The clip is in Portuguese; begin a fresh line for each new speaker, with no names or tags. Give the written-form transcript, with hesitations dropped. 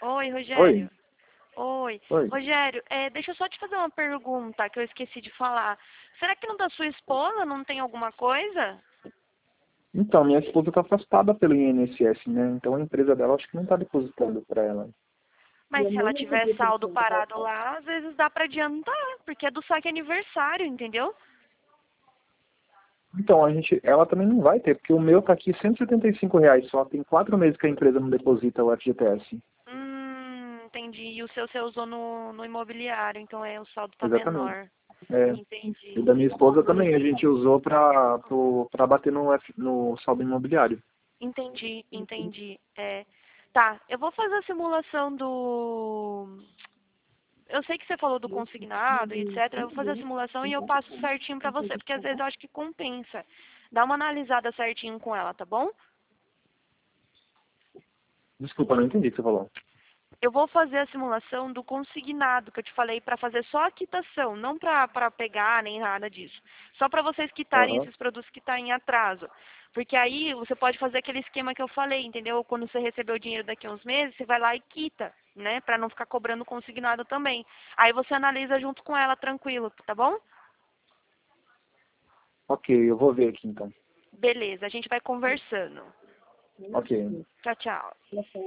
Oi,
Oi,
Rogério. Oi.
oi.
Rogério, deixa eu só te fazer uma pergunta que eu esqueci de falar. Será que no da sua esposa não tem alguma coisa?
Então, minha esposa está afastada pelo INSS, né? Então a empresa dela acho que não está depositando para ela.
Mas se ela tiver saldo parado lá, às vezes dá pra adiantar, porque é do saque aniversário, entendeu?
Então, ela também não vai ter, porque o meu tá aqui R$ 175, só tem 4 meses que a empresa não deposita o FGTS.
Entendi. E o seu você usou no imobiliário, então o saldo tá
Exatamente.
menor.
É, e
Entendi.
da minha esposa também, a gente usou para bater no saldo imobiliário.
Entendi, entendi. Tá, eu vou fazer a simulação do. Eu sei que você falou do consignado e etc. Eu vou fazer a simulação e eu passo certinho pra você, porque às vezes eu acho que compensa. Dá uma analisada certinho com ela, tá bom?
Desculpa, não entendi o que você falou.
Eu vou fazer a simulação do consignado que eu te falei para fazer só a quitação, não para pegar nem nada disso. Só para vocês quitarem
Aham.
esses produtos que estão em atraso. Porque aí você pode fazer aquele esquema que eu falei, entendeu? Quando você receber o dinheiro daqui a uns meses, você vai lá e quita, né? Para não ficar cobrando consignado também. Aí você analisa junto com ela, tranquilo, tá bom?
Ok, eu vou ver aqui então.
Beleza, a gente vai conversando.
Ok.
Tchau, tchau.